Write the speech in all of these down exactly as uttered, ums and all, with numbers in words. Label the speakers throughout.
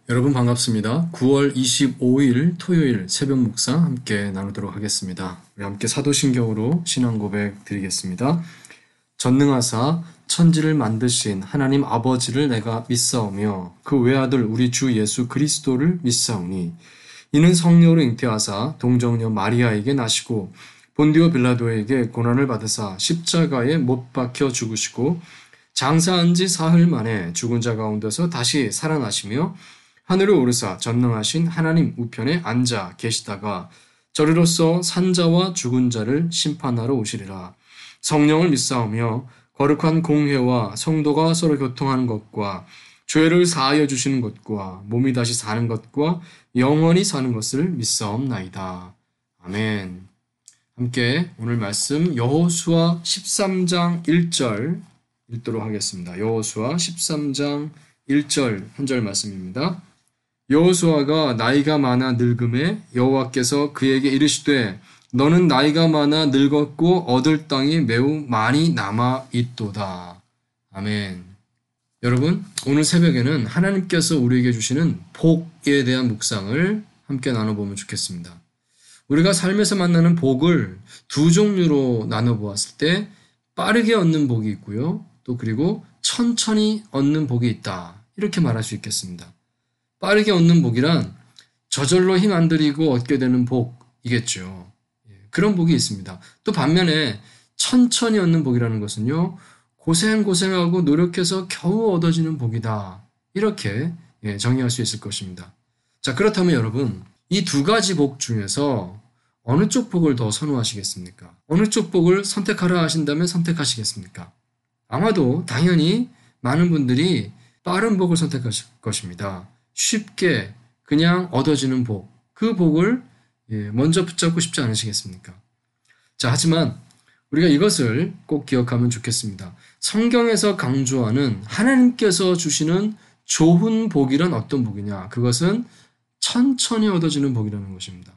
Speaker 1: 여러분 반갑습니다. 구월 이십오일 토요일 새벽 묵상 함께 나누도록 하겠습니다. 우리 함께 사도신경으로 신앙 고백 드리겠습니다. 전능하사 천지를 만드신 하나님 아버지를 내가 믿사오며 그 외아들 우리 주 예수 그리스도를 믿사오니 이는 성령으로 잉태하사 동정녀 마리아에게 나시고 본디오 빌라도에게 고난을 받으사 십자가에 못 박혀 죽으시고 장사한 지 사흘 만에 죽은 자 가운데서 다시 살아나시며 하늘에 오르사 전능하신 하나님 우편에 앉아 계시다가 저리로서 산자와 죽은 자를 심판하러 오시리라. 성령을 믿사오며 거룩한 공회와 성도가 서로 교통하는 것과 죄를 사하여 주시는 것과 몸이 다시 사는 것과 영원히 사는 것을 믿사옵나이다. 아멘. 함께 오늘 말씀 여호수아 십삼장 일절 읽도록 하겠습니다. 여호수아 십삼장 일절 한 절 말씀입니다. 여호수아가 나이가 많아 늙음에 여호와께서 그에게 이르시되 너는 나이가 많아 늙었고 얻을 땅이 매우 많이 남아 있도다. 아멘. 여러분, 오늘 새벽에는 하나님께서 우리에게 주시는 복에 대한 묵상을 함께 나눠보면 좋겠습니다. 우리가 삶에서 만나는 복을 두 종류로 나눠보았을 때 빠르게 얻는 복이 있고요. 또 그리고 천천히 얻는 복이 있다. 이렇게 말할 수 있겠습니다. 빠르게 얻는 복이란 저절로 힘 안 들이고 얻게 되는 복이겠죠. 그런 복이 있습니다. 또 반면에 천천히 얻는 복이라는 것은요. 고생고생하고 노력해서 겨우 얻어지는 복이다. 이렇게 정의할 수 있을 것입니다. 자, 그렇다면 여러분, 이 두 가지 복 중에서 어느 쪽 복을 더 선호하시겠습니까? 어느 쪽 복을 선택하라 하신다면 선택하시겠습니까? 아마도 당연히 많은 분들이 빠른 복을 선택하실 것입니다. 쉽게 그냥 얻어지는 복, 그 복을 먼저 붙잡고 싶지 않으시겠습니까? 자, 하지만 우리가 이것을 꼭 기억하면 좋겠습니다. 성경에서 강조하는 하나님께서 주시는 좋은 복이란 어떤 복이냐? 그것은 천천히 얻어지는 복이라는 것입니다.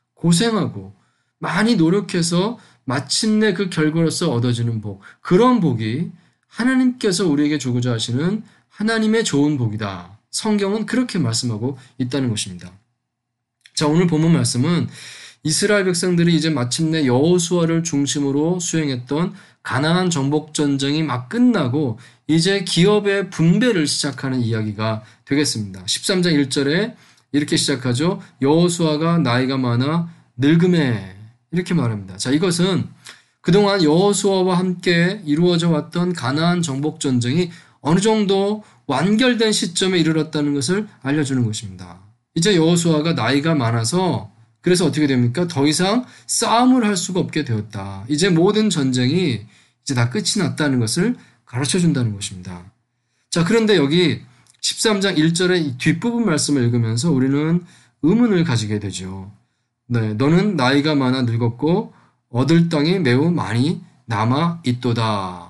Speaker 1: 고생하고 많이 노력해서 마침내 그 결과로서 얻어지는 복, 그런 복이 하나님께서 우리에게 주고자 하시는 하나님의 좋은 복이다. 성경은 그렇게 말씀하고 있다는 것입니다. 자, 오늘 본문 말씀은 이스라엘 백성들이 이제 마침내 여호수아를 중심으로 수행했던 가나안 정복 전쟁이 막 끝나고 이제 기업의 분배를 시작하는 이야기가 되겠습니다. 십삼장 일절에 이렇게 시작하죠. 여호수아가 나이가 많아 늙음에 이렇게 말합니다. 자, 이것은 그동안 여호수아와 함께 이루어져 왔던 가나안 정복 전쟁이 어느 정도 완결된 시점에 이르렀다는 것을 알려주는 것입니다. 이제 여호수아가 나이가 많아서 그래서 어떻게 됩니까? 더 이상 싸움을 할 수가 없게 되었다. 이제 모든 전쟁이 이제 다 끝이 났다는 것을 가르쳐 준다는 것입니다. 자, 그런데 여기 십삼장 일절의 이 뒷부분 말씀을 읽으면서 우리는 의문을 가지게 되죠. 네, 너는 나이가 많아 늙었고 얻을 땅이 매우 많이 남아 있도다.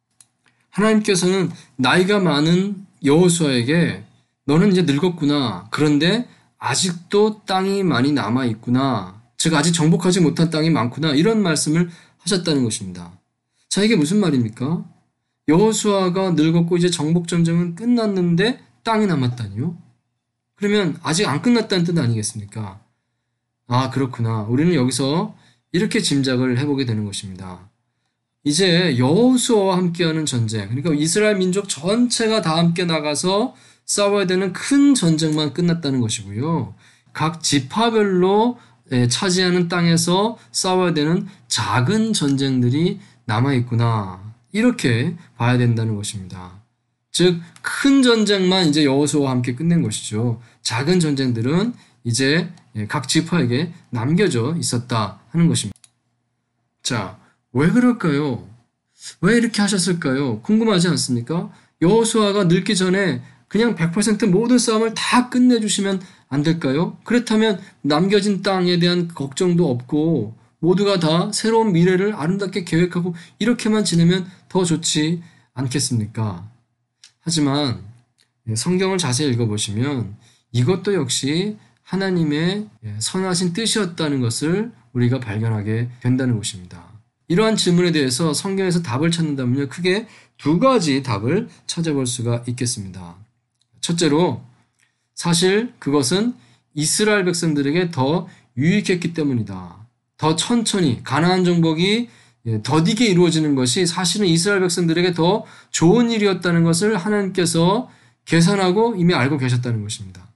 Speaker 1: 하나님께서는 나이가 많은 여호수아에게 너는 이제 늙었구나. 그런데 아직도 땅이 많이 남아 있구나. 즉 아직 정복하지 못한 땅이 많구나. 이런 말씀을 하셨다는 것입니다. 자, 이게 무슨 말입니까? 여호수아가 늙었고 이제 정복 전쟁은 끝났는데 땅이 남았다니요? 그러면 아직 안 끝났다는 뜻 아니겠습니까? 아, 그렇구나. 우리는 여기서 이렇게 짐작을 해보게 되는 것입니다. 이제 여호수아와 함께하는 전쟁, 그러니까 이스라엘 민족 전체가 다 함께 나가서 싸워야 되는 큰 전쟁만 끝났다는 것이고요. 각 지파별로 차지하는 땅에서 싸워야 되는 작은 전쟁들이 남아있구나. 이렇게 봐야 된다는 것입니다. 즉, 큰 전쟁만 이제 여호수아와 함께 끝낸 것이죠. 작은 전쟁들은 이제 각 지파에게 남겨져 있었다 하는 것입니다. 자, 왜 그럴까요? 왜 이렇게 하셨을까요? 궁금하지 않습니까? 여호수아가 늙기 전에 그냥 백 퍼센트 모든 싸움을 다 끝내주시면 안 될까요? 그렇다면 남겨진 땅에 대한 걱정도 없고 모두가 다 새로운 미래를 아름답게 계획하고 이렇게만 지내면 더 좋지 않겠습니까? 하지만 성경을 자세히 읽어보시면 이것도 역시 하나님의 선하신 뜻이었다는 것을 우리가 발견하게 된다는 것입니다. 이러한 질문에 대해서 성경에서 답을 찾는다면요, 크게 두 가지 답을 찾아볼 수가 있겠습니다. 첫째로 사실 그것은 이스라엘 백성들에게 더 유익했기 때문이다. 더 천천히 가나안 정복이 더디게 이루어지는 것이 사실은 이스라엘 백성들에게 더 좋은 일이었다는 것을 하나님께서 계산하고 이미 알고 계셨다는 것입니다.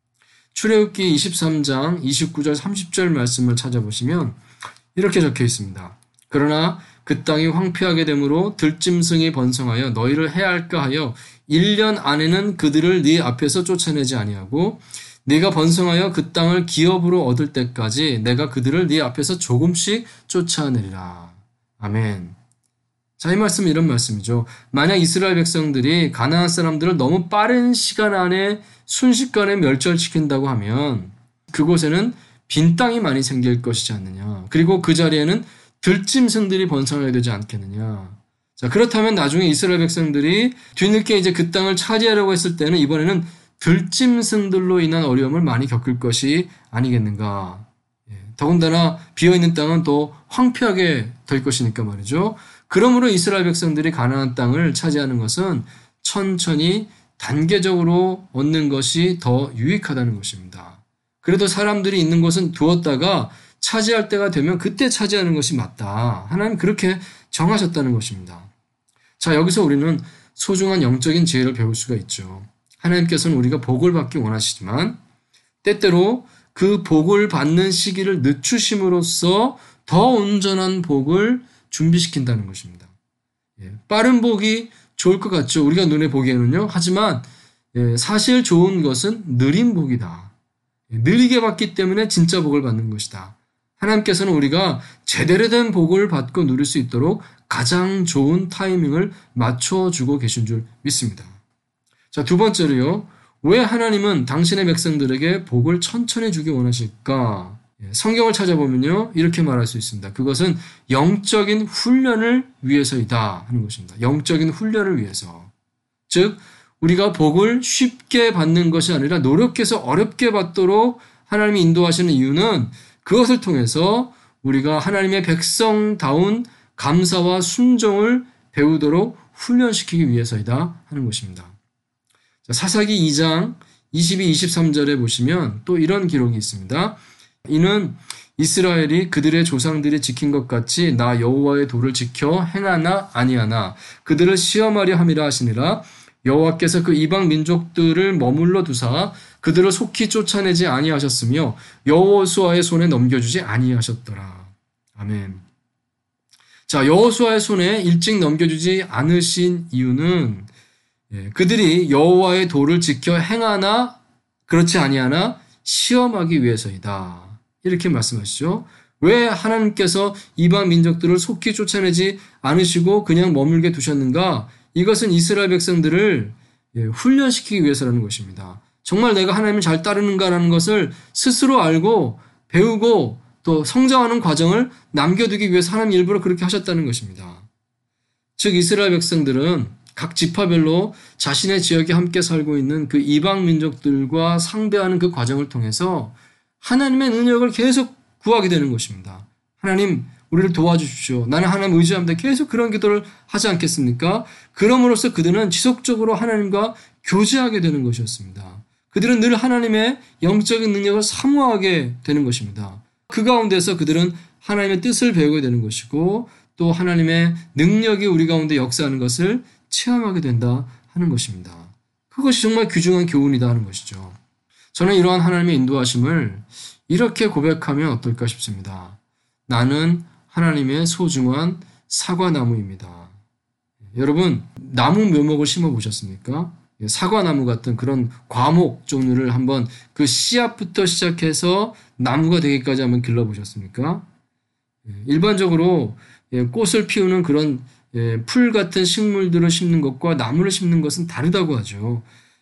Speaker 1: 출애굽기 이십삼 장 이십구 절 삼십 절 말씀을 찾아보시면 이렇게 적혀 있습니다. 그러나 그 땅이 황폐하게 되므로 들짐승이 번성하여 너희를 해할까 하여 일 년 안에는 그들을 네 앞에서 쫓아내지 아니하고 네가 번성하여 그 땅을 기업으로 얻을 때까지 내가 그들을 네 앞에서 조금씩 쫓아내리라. 아멘. 자, 이 말씀은 이런 말씀이죠. 만약 이스라엘 백성들이 가나안 사람들을 너무 빠른 시간 안에 순식간에 멸절시킨다고 하면 그곳에는 빈 땅이 많이 생길 것이지 않느냐. 그리고 그 자리에는 들짐승들이 번성하게 되지 않겠느냐. 자, 그렇다면 나중에 이스라엘 백성들이 뒤늦게 이제 그 땅을 차지하려고 했을 때는 이번에는 들짐승들로 인한 어려움을 많이 겪을 것이 아니겠는가. 예, 더군다나 비어있는 땅은 또 황폐하게 될 것이니까 말이죠. 그러므로 이스라엘 백성들이 가나안 땅을 차지하는 것은 천천히 단계적으로 얻는 것이 더 유익하다는 것입니다. 그래도 사람들이 있는 곳은 두었다가 차지할 때가 되면 그때 차지하는 것이 맞다. 하나님 그렇게 정하셨다는 것입니다. 자, 여기서 우리는 소중한 영적인 지혜를 배울 수가 있죠. 하나님께서는 우리가 복을 받기 원하시지만 때때로 그 복을 받는 시기를 늦추심으로써 더 온전한 복을 준비시킨다는 것입니다. 예, 빠른 복이 좋을 것 같죠. 우리가 눈에 보기에는요. 하지만 예, 사실 좋은 것은 느린 복이다. 예, 느리게 받기 때문에 진짜 복을 받는 것이다. 하나님께서는 우리가 제대로 된 복을 받고 누릴 수 있도록 가장 좋은 타이밍을 맞춰주고 계신 줄 믿습니다. 자, 두 번째로요. 왜 하나님은 당신의 백성들에게 복을 천천히 주기 원하실까? 성경을 찾아보면요. 이렇게 말할 수 있습니다. 그것은 영적인 훈련을 위해서이다 하는 것입니다. 영적인 훈련을 위해서. 즉 우리가 복을 쉽게 받는 것이 아니라 노력해서 어렵게 받도록 하나님이 인도하시는 이유는 그것을 통해서 우리가 하나님의 백성다운 감사와 순종을 배우도록 훈련시키기 위해서이다 하는 것입니다. 사사기 이 장 이십이, 이십삼 절에 보시면 또 이런 기록이 있습니다. 이는 이스라엘이 그들의 조상들이 지킨 것 같이 나 여호와의 도를 지켜 행하나 아니하나 그들을 시험하려 함이라 하시니라. 여호와께서 그 이방 민족들을 머물러 두사 그들을 속히 쫓아내지 아니하셨으며 여호수아의 손에 넘겨주지 아니하셨더라. 아멘. 자, 여호수아의 손에 일찍 넘겨주지 않으신 이유는 그들이 여호와의 도를 지켜 행하나 그렇지 아니하나 시험하기 위해서이다. 이렇게 말씀하시죠. 왜 하나님께서 이방 민족들을 속히 쫓아내지 않으시고 그냥 머물게 두셨는가? 이것은 이스라엘 백성들을 훈련시키기 위해서라는 것입니다. 정말 내가 하나님을 잘 따르는가라는 것을 스스로 알고 배우고 또 성장하는 과정을 남겨두기 위해서 하나님 일부러 그렇게 하셨다는 것입니다. 즉 이스라엘 백성들은 각 지파별로 자신의 지역에 함께 살고 있는 그 이방 민족들과 상대하는 그 과정을 통해서 하나님의 능력을 계속 구하게 되는 것입니다. 하나님 우리를 도와주십시오. 나는 하나님 의지합니다. 계속 그런 기도를 하지 않겠습니까? 그럼으로써 그들은 지속적으로 하나님과 교제하게 되는 것이었습니다. 그들은 늘 하나님의 영적인 능력을 사모하게 되는 것입니다. 그 가운데서 그들은 하나님의 뜻을 배우게 되는 것이고 또 하나님의 능력이 우리 가운데 역사하는 것을 체험하게 된다 하는 것입니다. 그것이 정말 귀중한 교훈이다 하는 것이죠. 저는 이러한 하나님의 인도하심을 이렇게 고백하면 어떨까 싶습니다. 나는 하나님의 소중한 사과나무입니다. 여러분 나무 묘목을 심어보셨습니까? 사과나무 같은 그런 과목 종류를 한번 그 씨앗부터 시작해서 나무가 되기까지 한번 길러보셨습니까? 일반적으로 꽃을 피우는 그런 풀 같은 식물들을 심는 것과 나무를 심는 것은 다르다고 하죠.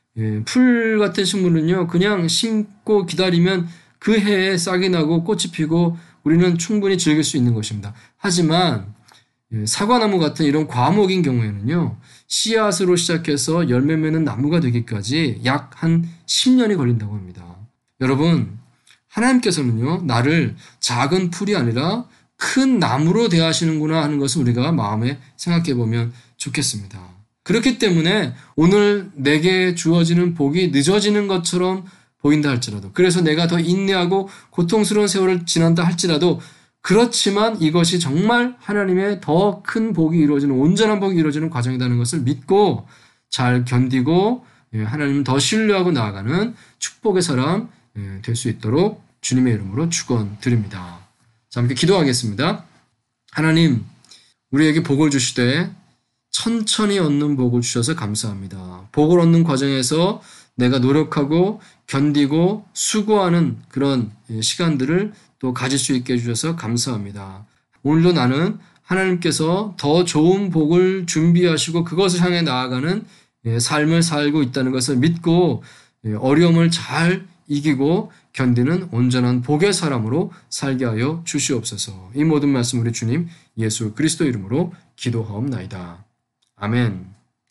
Speaker 1: 풀 같은 식물은요 그냥 심고 기다리면 그 해에 싹이 나고 꽃이 피고 우리는 충분히 즐길 수 있는 것입니다. 하지만 사과나무 같은 이런 과목인 경우에는요 씨앗으로 시작해서 열매 맺는 나무가 되기까지 약 한 십 년이 걸린다고 합니다. 여러분 하나님께서는요 나를 작은 풀이 아니라 큰 나무로 대하시는구나 하는 것을 우리가 마음에 생각해 보면 좋겠습니다. 그렇기 때문에 오늘 내게 주어지는 복이 늦어지는 것처럼 보인다 할지라도, 그래서 내가 더 인내하고 고통스러운 세월을 지난다 할지라도, 그렇지만 이것이 정말 하나님의 더 큰 복이 이루어지는, 온전한 복이 이루어지는 과정이라는 것을 믿고 잘 견디고 하나님을 더 신뢰하고 나아가는 축복의 사람 될 수 있도록 주님의 이름으로 축원드립니다. 자, 함께 기도하겠습니다. 하나님, 우리에게 복을 주시되 천천히 얻는 복을 주셔서 감사합니다. 복을 얻는 과정에서 내가 노력하고 견디고 수고하는 그런 시간들을 또 가질 수 있게 해주셔서 감사합니다. 오늘도 나는 하나님께서 더 좋은 복을 준비하시고 그것을 향해 나아가는 삶을 살고 있다는 것을 믿고 어려움을 잘 이기고 견디는 온전한 복의 사람으로 살게 하여 주시옵소서. 이 모든 말씀 우리 주님 예수 그리스도 이름으로 기도하옵나이다. 아멘.